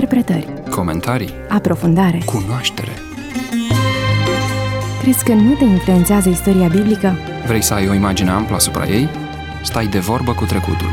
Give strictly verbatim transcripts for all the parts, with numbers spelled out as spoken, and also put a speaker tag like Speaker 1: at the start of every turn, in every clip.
Speaker 1: Interpretări,
Speaker 2: comentarii,
Speaker 1: aprofundare,
Speaker 2: cunoaștere.
Speaker 1: Crezi că nu te influențează istoria biblică?
Speaker 2: Vrei să ai o imagine amplă asupra ei? Stai de vorbă cu trecutul.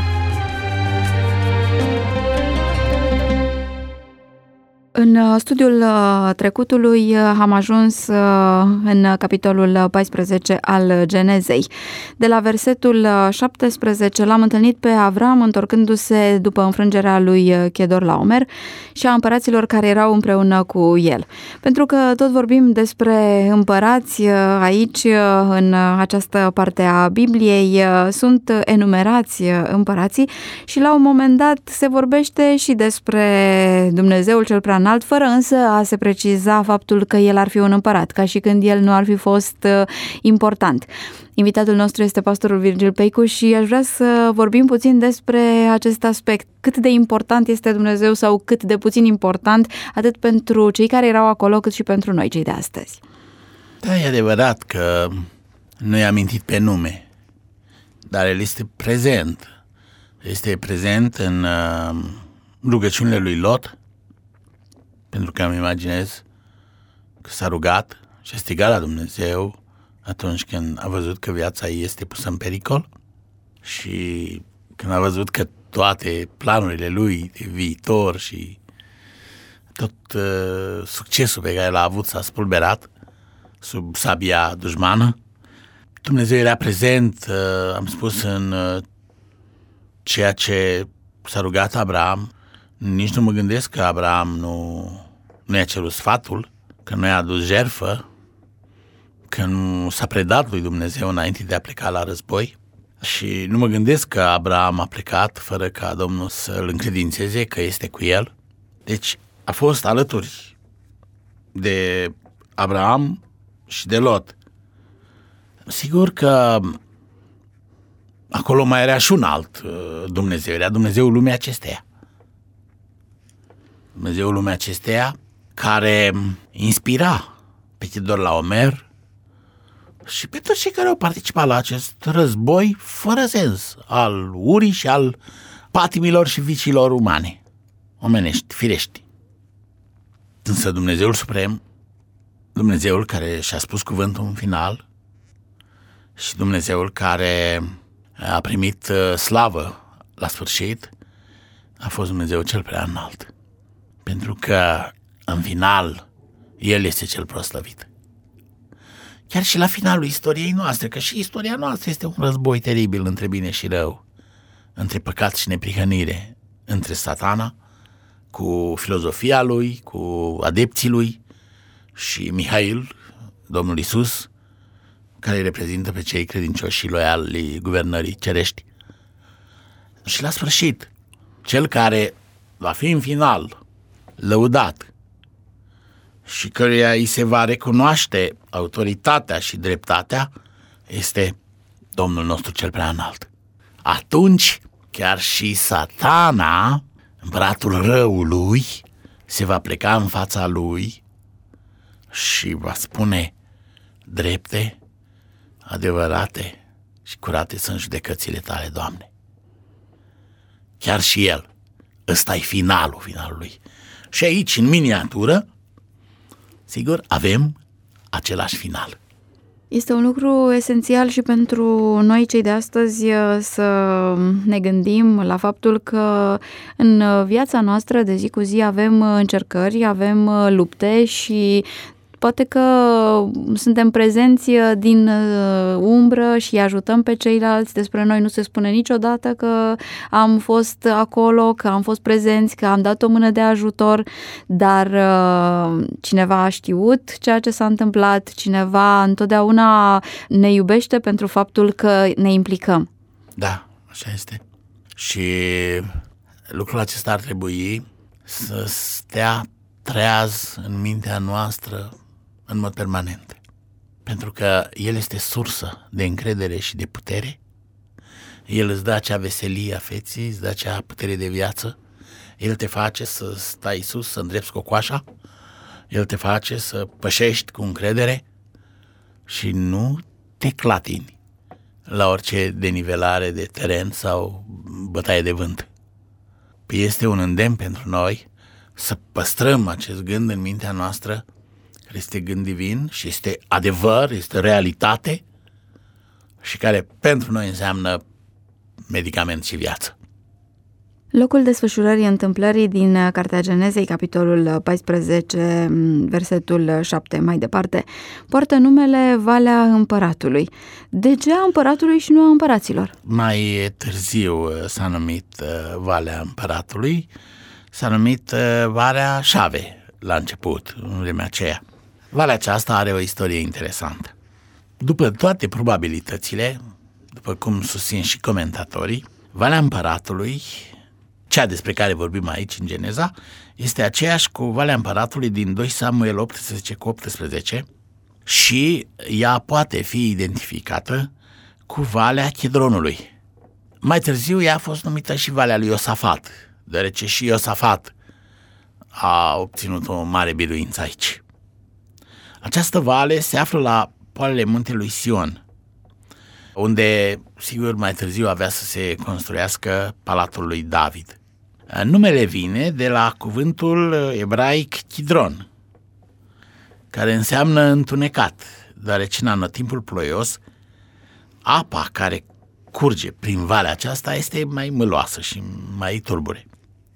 Speaker 3: În studiul trecutului am ajuns în capitolul paisprezece al Genezei. De la versetul șaptesprezece l-am întâlnit pe Avram întorcându-se după înfrângerea lui Chedorlaomer și a împăraților care erau împreună cu el. Pentru că tot vorbim despre împărați aici, în această parte a Bibliei, sunt enumerați împărații și la un moment dat se vorbește și despre Dumnezeul cel prea înalt, fără însă a se preciza faptul că el ar fi un împărat, ca și când el nu ar fi fost uh, important. Invitatul nostru este pastorul Virgil Peicu și aș vrea să vorbim puțin despre acest aspect. Cât de important este Dumnezeu sau cât de puțin important, atât pentru cei care erau acolo, cât și pentru noi, cei de astăzi.
Speaker 4: Da, e adevărat că nu i-a amintit pe nume, dar el este prezent. Este prezent în uh, rugăciunile lui Lot, pentru că îmi imaginez că s-a rugat și a strigat la Dumnezeu atunci când a văzut că viața ei este pusă în pericol și când a văzut că toate planurile lui de viitor și tot uh, succesul pe care l-a avut s-a spulberat sub sabia dușmană. Dumnezeu era prezent, uh, am spus, în uh, ceea ce s-a rugat Abraham. Nici nu mă gândesc că Abraham nu, nu i-a cerut sfatul, că nu i-a adus jertfă, că nu s-a predat lui Dumnezeu înainte de a pleca la război. Și nu mă gândesc că Abraham a plecat fără ca Domnul să-l încredințeze că este cu el. Deci a fost alături de Abraham și de Lot. Sigur că acolo mai era și un alt Dumnezeu, era Dumnezeul lumii acesteia. Dumnezeul lumii acesteia care inspira pe Chedorlaomer și pe toți cei care au participat la acest război fără sens al urii și al patimilor și viciilor umane, omenești, firești. Însă Dumnezeul Suprem, Dumnezeul care și-a spus cuvântul în final și Dumnezeul care a primit slavă la sfârșit, a fost Dumnezeu cel prea înalt. Pentru că, în final, El este cel proslăvit. Chiar și la finalul istoriei noastre, că și istoria noastră este un război teribil între bine și rău, între păcat și neprihănire, între Satana, cu filozofia lui, cu adepții lui, și Mihail, Domnul Iisus, care îi reprezintă pe cei credincioși și loiali guvernării cerești. Și la sfârșit, cel care va fi în final lăudat și căruia îi se va recunoaște autoritatea și dreptatea este Domnul nostru cel prea înalt. Atunci chiar și Satana, împăratul răului, se va pleca în fața lui și va spune: drepte, adevărate și curate sunt judecățile tale, Doamne. Chiar și el. Ăsta e finalul finalului. Și aici, în miniatură, sigur, avem același final.
Speaker 3: Este un lucru esențial și pentru noi, cei de astăzi, să ne gândim la faptul că în viața noastră de zi cu zi avem încercări, avem lupte și poate că suntem prezenți din umbră și ajutăm pe ceilalți. Despre noi nu se spune niciodată că am fost acolo, că am fost prezenți, că am dat o mână de ajutor, dar cineva a știut ceea ce s-a întâmplat, cineva întotdeauna ne iubește pentru faptul că ne implicăm.
Speaker 4: Da, așa este. Și lucrul acesta ar trebui să stea treaz în mintea noastră în mod permanent, pentru că El este sursă de încredere și de putere. El îți dă acea veselie a feții, îți dă acea putere de viață. El te face să stai sus, să îndrepți cocoașa. El te face să pășești cu încredere și nu te clatini la orice denivelare de teren sau bătaie de vânt. Este un îndemn pentru noi să păstrăm acest gând în mintea noastră, care este gând divin și este adevăr, este realitate și care pentru noi înseamnă medicament și viață.
Speaker 3: Locul desfășurării întâmplării din Cartea Genezei, capitolul paisprezece, versetul șapte, mai departe, poartă numele Valea Împăratului. De ce a împăratului și nu a împăraților?
Speaker 4: Mai târziu s-a numit Valea Împăratului, s-a numit Valea Șave la început, în vremea aceea. Valea aceasta are o istorie interesantă. După toate probabilitățile, după cum susțin și comentatorii, Valea Împăratului, cea despre care vorbim aici în Geneza, este aceeași cu Valea Împăratului din doi Samuel optsprezece cu optsprezece și ea poate fi identificată cu Valea Chidronului. Mai târziu ea a fost numită și Valea lui Iosafat, deoarece și Iosafat a obținut o mare biruință aici. Această vale se află la poalele muntelui Sion, unde, sigur, mai târziu avea să se construiască Palatul lui David. Numele vine de la cuvântul ebraic Chidron, care înseamnă întunecat, deoarece în anotimpul ploios, apa care curge prin valea aceasta este mai mâloasă și mai turbure.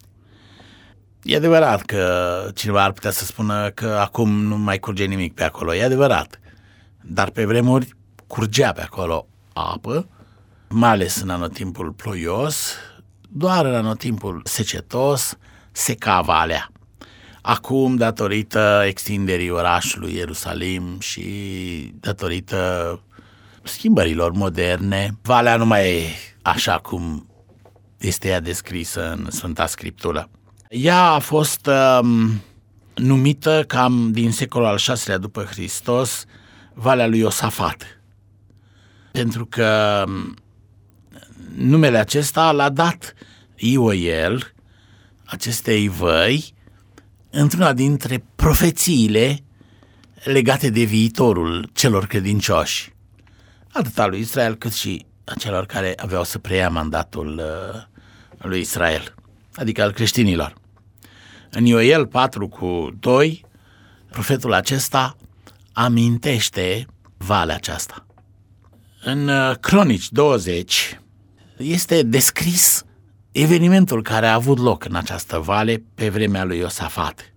Speaker 4: E adevărat că cineva ar putea să spună că acum nu mai curge nimic pe acolo, e adevărat, dar pe vremuri curgea pe acolo apă, mai ales în anotimpul ploios, doar în anotimpul secetos seca valea. Acum, datorită extinderii orașului Ierusalim și datorită schimbărilor moderne, valea nu mai e așa cum este ea descrisă în Sfânta Scriptură. Ea a fost um, numită cam din secolul al șaselea după Hristos Valea lui Iosafat, pentru că numele acesta l-a dat Ioel acestei văi într-una dintre profețiile legate de viitorul celor credincioși, atât al lui Israel cât și a celor care aveau să preia mandatul uh, lui Israel, adică al creștinilor. În Ioel patru cu doi, profetul acesta amintește valea aceasta. În uh, Cronici douăzeci este descris evenimentul care a avut loc în această vale pe vremea lui Iosafat.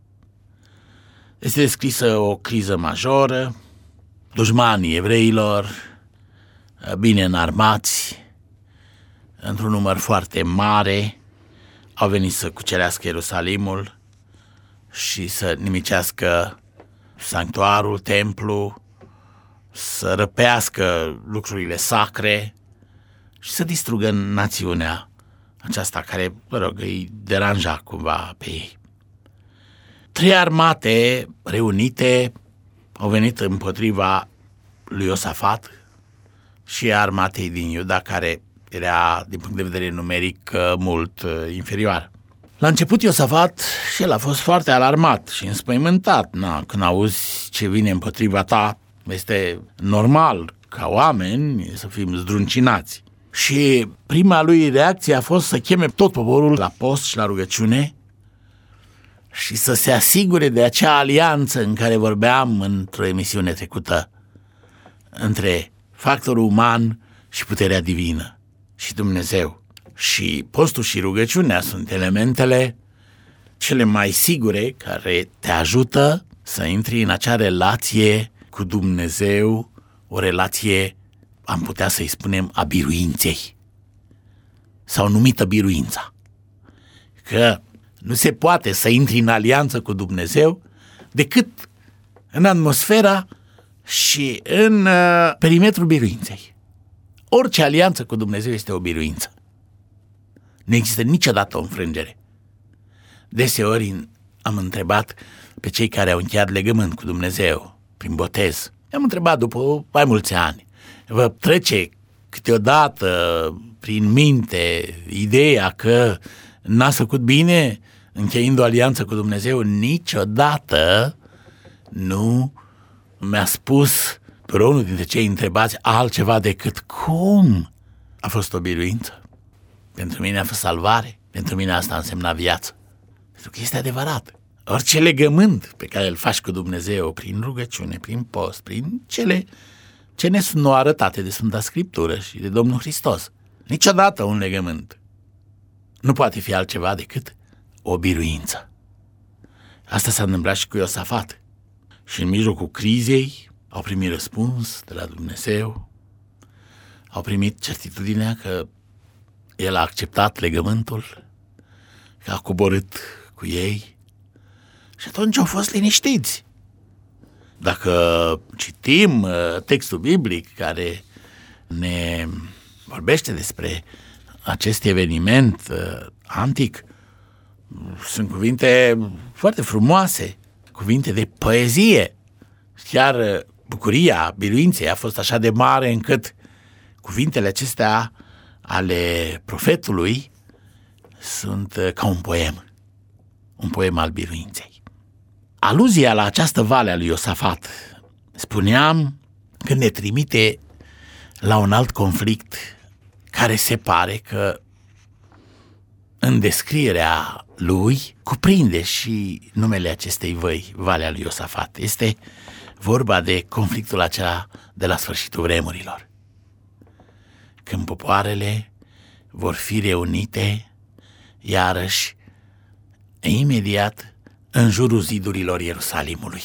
Speaker 4: Este descrisă o criză majoră, dușmanii evreilor, bine înarmați, într-un număr foarte mare, au venit să cucerească Ierusalimul și să nimicească sanctuarul, templu, să răpească lucrurile sacre și să distrugă națiunea aceasta care, mă rog, îi deranja cumva pe ei. Trei armate reunite au venit împotriva lui Iosafat și armatei din Iuda, care era, din punct de vedere numeric, mult inferior. La început Iosafat și el a fost foarte alarmat și înspăimântat. Na, când auzi ce vine împotriva ta, este normal ca oameni să fim zdruncinați. Și prima lui reacție a fost să cheme tot poporul la post și la rugăciune și să se asigure de acea alianță în care vorbeam într-o emisiune trecută între factorul uman și puterea divină și Dumnezeu. Și postul și rugăciunea sunt elementele cele mai sigure care te ajută să intri în acea relație cu Dumnezeu, o relație, am putea să-i spunem, a biruinței, sau numită biruința. Că nu se poate să intri în alianță cu Dumnezeu decât în atmosfera și în uh, perimetrul biruinței. Orice alianță cu Dumnezeu este o biruință. Nu există niciodată o înfrângere. Deseori am întrebat pe cei care au încheiat legământ cu Dumnezeu prin botez. I-am întrebat după mai mulți ani: vă trece câteodată prin minte ideea că n-ați făcut bine încheind o alianță cu Dumnezeu? Niciodată nu mi-a spus vreunul dintre cei întrebați altceva decât: cum? A fost o biruință. Pentru mine a fost salvare. Pentru mine asta însemna viață. Pentru că este adevărat. Orice legământ pe care îl faci cu Dumnezeu prin rugăciune, prin post, prin cele ce ne sunt nou arătate de Sfânta Scriptură și de Domnul Hristos, niciodată un legământ nu poate fi altceva decât o biruință. Asta s-a întâmplat și cu Iosafat. Și în mijlocul crizei au primit răspuns de la Dumnezeu, au primit certitudinea că El a acceptat legământul, că a coborât cu ei și atunci au fost liniștiți. Dacă citim textul biblic care ne vorbește despre acest eveniment antic, sunt cuvinte foarte frumoase, cuvinte de poezie. Chiar bucuria biruinței a fost așa de mare încât cuvintele acestea ale profetului sunt ca un poem, un poem al biruinței. Aluzia la această vale a lui Iosafat, spuneam, că ne trimite la un alt conflict care se pare că în descrierea lui cuprinde și numele acestei văi, Valea lui Iosafat. Este vorba de conflictul acela de la sfârșitul vremurilor, când popoarele vor fi reunite iarăși imediat în jurul zidurilor Ierusalimului.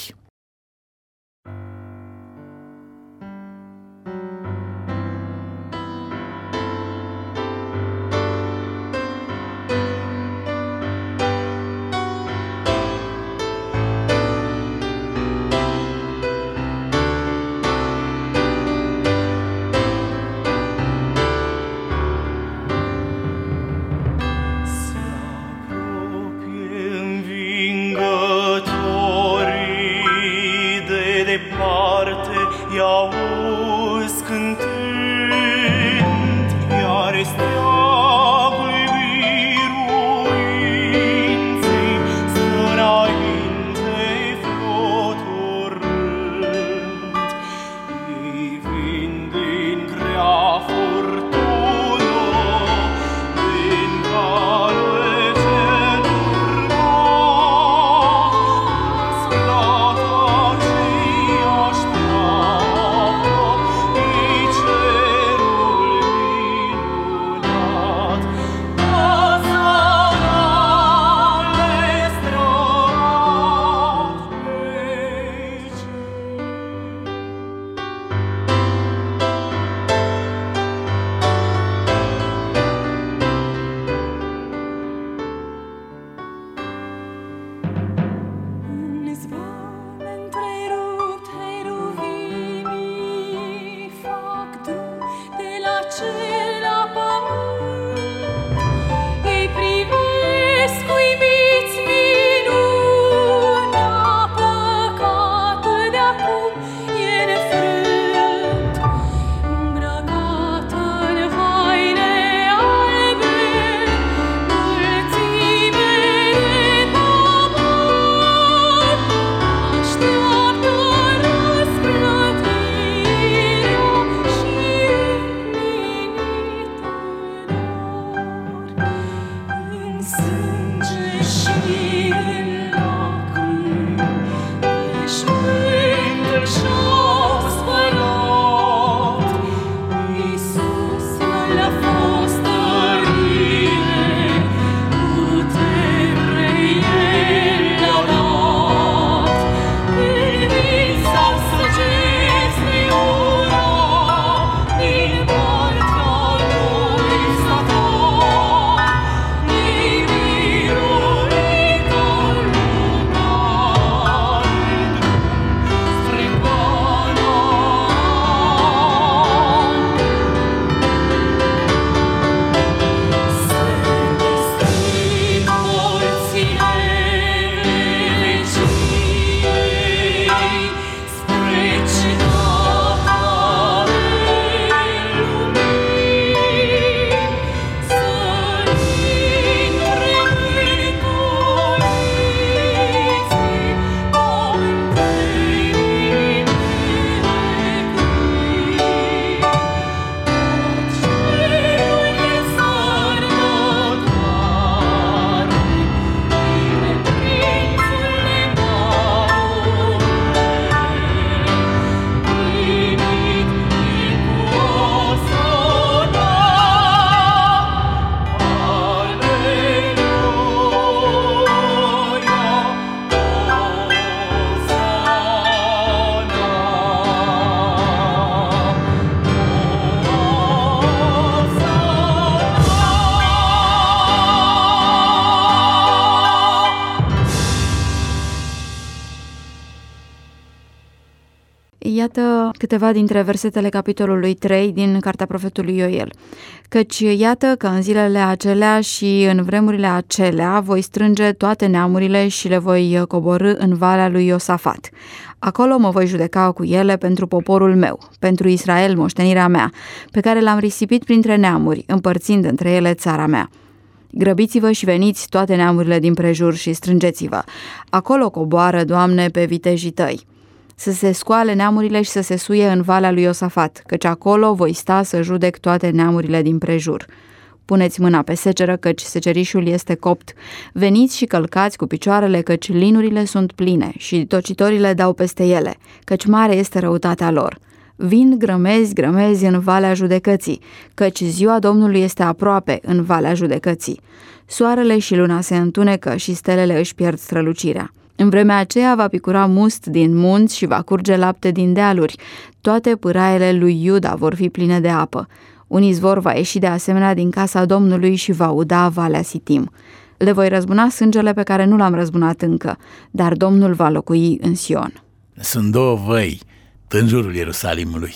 Speaker 3: iată câteva dintre versetele capitolului trei din cartea profetului Ioel. Căci iată că în zilele acelea și în vremurile acelea voi strânge toate neamurile și le voi coborî în valea lui Iosafat. Acolo mă voi judeca cu ele pentru poporul meu, pentru Israel, moștenirea mea, pe care l-am risipit printre neamuri, împărțind între ele țara mea. Grăbiți-vă și veniți toate neamurile din prejur și strângeți-vă. Acolo coboară, Doamne, pe vitejii tăi. Să se scoale neamurile și să se suie în valea lui Iosafat, căci acolo voi sta să judec toate neamurile din prejur. Puneți mâna pe seceră, căci secerișul este copt. Veniți și călcați cu picioarele, căci linurile sunt pline și tocitorile dau peste ele, căci mare este răutatea lor. Vin grămezi, grămezi în valea judecății, căci ziua Domnului este aproape în valea judecății. Soarele și luna se întunecă și stelele își pierd strălucirea. În vremea aceea va picura must din munți și va curge lapte din dealuri. Toate pâraiele lui Iuda vor fi pline de apă. Un izvor va ieși de asemenea din casa Domnului și va uda valea Sitim. Le voi răzbuna sângele pe care nu l-am răzbunat încă, dar Domnul va locui în Sion.
Speaker 4: Sunt două văi în jurul Ierusalimului.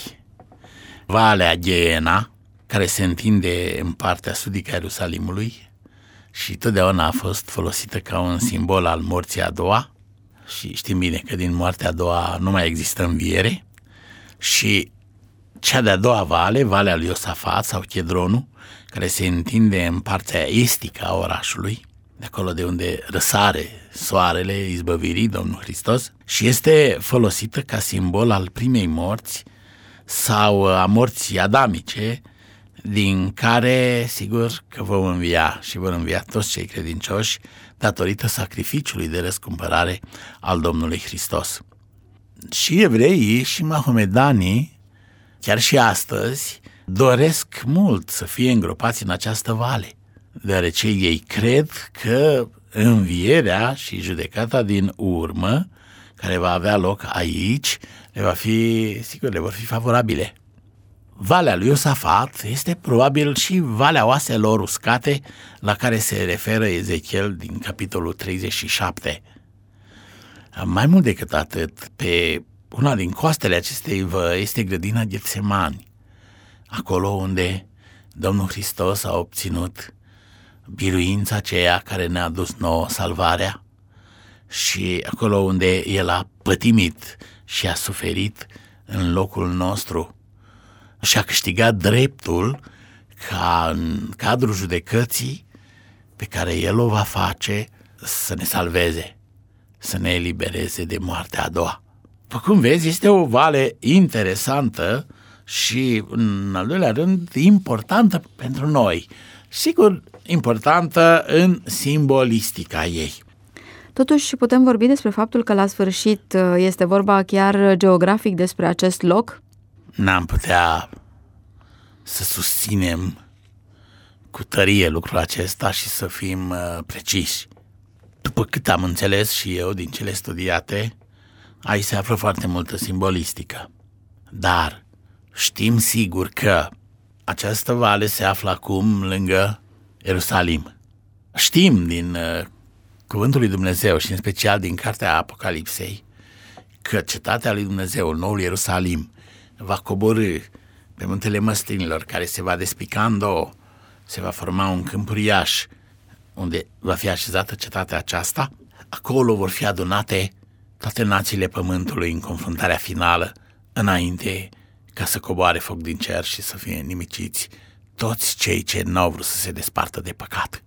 Speaker 4: Valea Gheena, care se întinde în partea sudică a Ierusalimului și totdeauna a fost folosită ca un simbol al morții a doua, și știm bine că din moartea a doua nu mai există înviere, și cea de-a doua vale, Valea lui Iosafat sau Chedronul, care se întinde în partea estică a orașului, de acolo de unde răsare soarele izbăvirii, Domnul Hristos, și este folosită ca simbol al primei morți sau a morții adamice, din care, sigur, că vom învia și vor învia toți cei credincioși datorită sacrificiului de răscumpărare al Domnului Hristos. Și evreii și mahomedanii, chiar și astăzi, doresc mult să fie îngropați în această vale, deoarece ei cred că învierea și judecata din urmă, care va avea loc aici, le va fi, sigur, le vor fi favorabile. Valea lui Iosafat este probabil și valea oaselor uscate la care se referă Ezechiel din capitolul treizeci și șapte. Mai mult decât atât, pe una din coastele acestei văi este grădina Ghetsemani, acolo unde Domnul Hristos a obținut biruința aceea care ne-a dus nouă salvarea și acolo unde El a pătimit și a suferit în locul nostru și a câștigat dreptul ca în cadrul judecății pe care El o va face să ne salveze, să ne elibereze de moartea a doua. După cum vezi, este o vale interesantă și, în al doilea rând, importantă pentru noi. Sigur, importantă în simbolistica ei.
Speaker 3: Totuși, putem vorbi despre faptul că la sfârșit este vorba chiar geografic despre acest loc?
Speaker 4: N-am putea să susținem cu tărie lucrul acesta și să fim uh, preciși. După cât am înțeles și eu din cele studiate, aici se află foarte multă simbolistică. Dar știm sigur că această vale se află acum lângă Ierusalim. Știm din uh, Cuvântul lui Dumnezeu și în special din Cartea Apocalipsei că cetatea lui Dumnezeu, noul Ierusalim, va coborî pe muntele Măslinilor, care se va despica în două, se va forma un câmp uriaș unde va fi așezată cetatea aceasta. Acolo vor fi adunate toate națiile pământului în confruntarea finală, înainte ca să coboare foc din cer și să fie nimiciți toți cei ce n-au vrut să se despartă de păcat.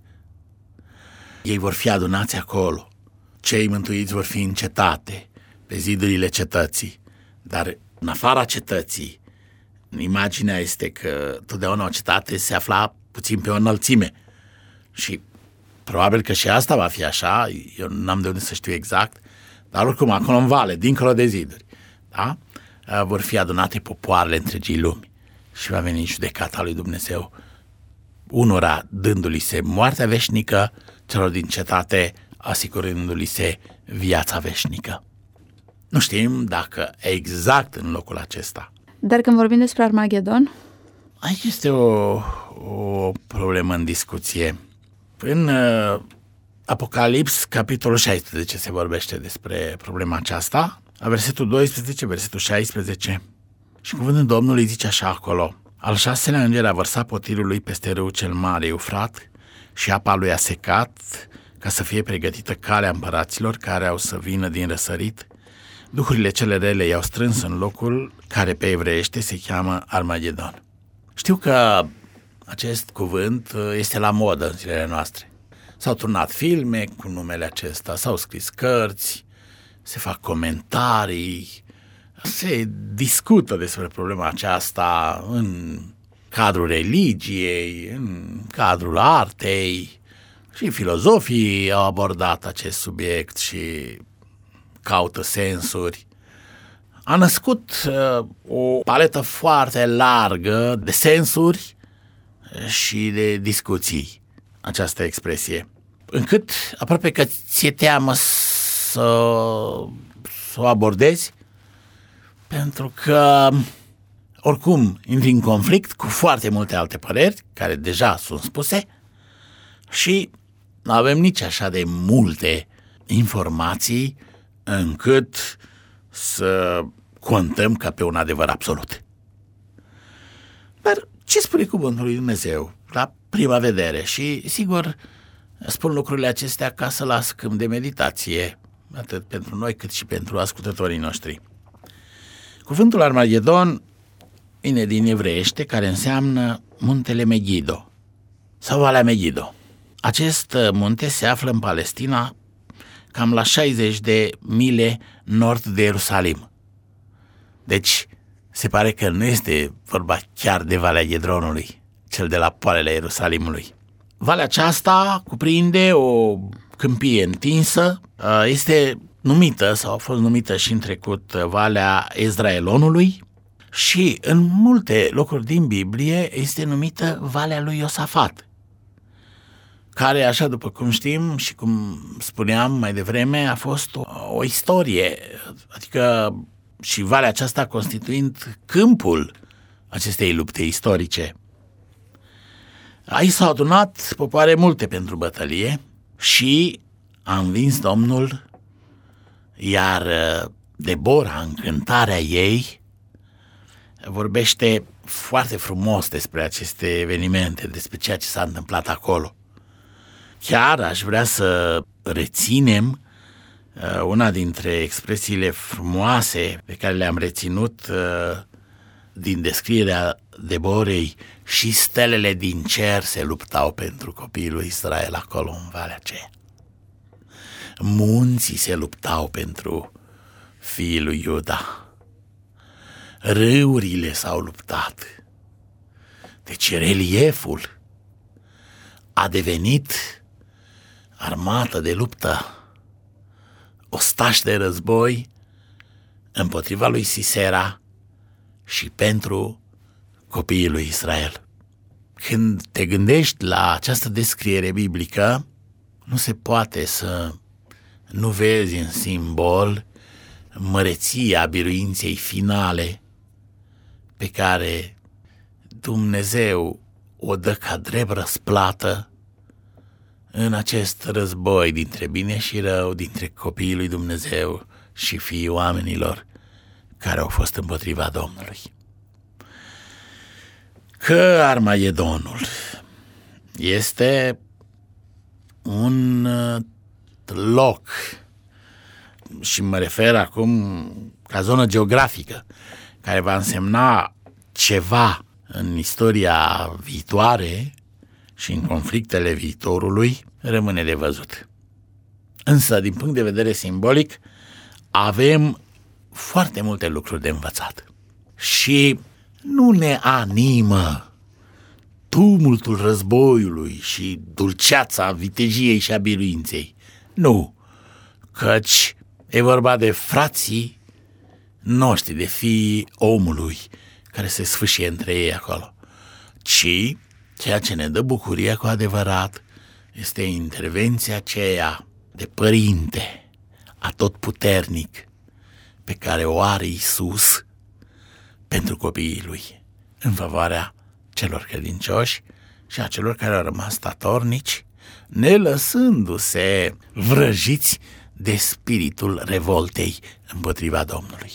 Speaker 4: Ei vor fi adunați acolo. Cei mântuiți vor fi în cetate, pe zidurile cetății, dar în afara cetății, imaginea este că totdeauna o cetate se afla puțin pe o înălțime și probabil că și asta va fi așa, eu n-am de unde să știu exact, dar oricum acolo în vale, dincolo de ziduri, da? Vor fi adunate popoarele întregii lumi și va veni judecata lui Dumnezeu, unora dându-li se moartea veșnică, celor din cetate asigurându-li se viața veșnică. Nu știm dacă exact în locul acesta.
Speaker 3: Dar când vorbim despre Armagedon?
Speaker 4: Aici este o, o problemă în discuție. În uh, Apocalips, capitolul șaisprezece, se vorbește despre problema aceasta la versetul doisprezece, versetul șaisprezece. Și cuvântul Domnului zice așa acolo: al șaselea înger a vărsat potirul lui peste râul cel mare Eufrat și apa lui a secat, ca să fie pregătită calea împăraților care au să vină din răsărit. Duhurile cele rele i-au strâns în locul care pe evreiește se cheamă Armagedon. Știu că acest cuvânt este la modă în zilele noastre. S-au turnat filme cu numele acesta, s-au scris cărți, se fac comentarii, se discută despre problema aceasta în cadrul religiei, în cadrul artei, și filozofii au abordat acest subiect și caută sensuri. A născut uh, o paletă foarte largă de sensuri și de discuții, această expresie, încât aproape că ți-e teamă să, să o abordezi, pentru că oricum intri în conflict cu foarte multe alte păreri care deja sunt spuse și nu avem nici așa de multe informații încât să contăm ca pe un adevăr absolut. Dar ce spune cuvântul lui Dumnezeu la prima vedere? Și sigur spun lucrurile acestea ca să las câmp de meditație, atât pentru noi cât și pentru ascultătorii noștri. Cuvântul Armagedon vine din evreiește, care înseamnă muntele Megiddo sau Valea Megiddo. Acest munte se află în Palestina, cam la șaizeci de mile nord de Ierusalim. Deci se pare că nu este vorba chiar de Valea Ghedronului, cel de la poalele Ierusalimului. Valea aceasta cuprinde o câmpie întinsă, este numită sau a fost numită și în trecut Valea Ezraelonului și în multe locuri din Biblie este numită Valea lui Iosafat, care, așa după cum știm și cum spuneam mai devreme, a fost o, o istorie, adică și valea aceasta constituind câmpul acestei lupte istorice. Aici s-au adunat popoare multe pentru bătălie și a învins Domnul, iar Debora, în cântarea ei, vorbește foarte frumos despre aceste evenimente, despre ceea ce s-a întâmplat acolo. Chiar aș vrea să reținem una dintre expresiile frumoase pe care le-am reținut din descrierea Deborei: și stelele din cer se luptau pentru copiii lui Israel acolo în valea aceea. Munții se luptau pentru fiii lui Iuda. Râurile s-au luptat. Deci relieful a devenit armată de luptă, ostași de război împotriva lui Sisera și pentru copiii lui Israel. Când te gândești la această descriere biblică, nu se poate să nu vezi în simbol măreția biruinței finale pe care Dumnezeu o dă ca drept răsplată în acest război dintre bine și rău, dintre copiii lui Dumnezeu și fiii oamenilor care au fost împotriva Domnului. Că Armagedonul este un loc, și mă refer acum ca zonă geografică, care va însemna ceva în istoria viitoare și în conflictele viitorului, rămâne de văzut. Însă, din punct de vedere simbolic, avem foarte multe lucruri de învățat. Și nu ne animă tumultul războiului și dulceața vitejiei și a biruinței. Nu, căci e vorba de frații noștri, de fiii omului, care se sfâșie între ei acolo. Ci ceea ce ne dă bucurie cu adevărat este intervenția aceea de părinte atotputernic pe care o are Iisus pentru copiii lui, în favoarea celor credincioși și a celor care au rămas statornici, nelăsându-se vrăjiți de spiritul revoltei împotriva Domnului.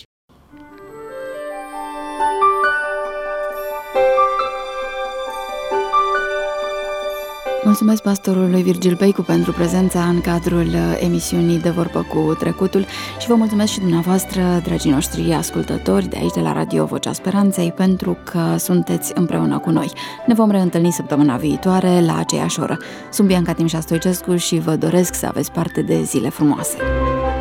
Speaker 3: Mulțumesc pastorului Virgil Beicu pentru prezența în cadrul emisiunii De Vorbă cu Trecutul și vă mulțumesc și dumneavoastră, dragii noștri ascultători de aici de la Radio Vocea Speranței, pentru că sunteți împreună cu noi. Ne vom reîntâlni săptămâna viitoare la aceeași oră. Sunt Bianca Timșa Stoicescu și vă doresc să aveți parte de zile frumoase.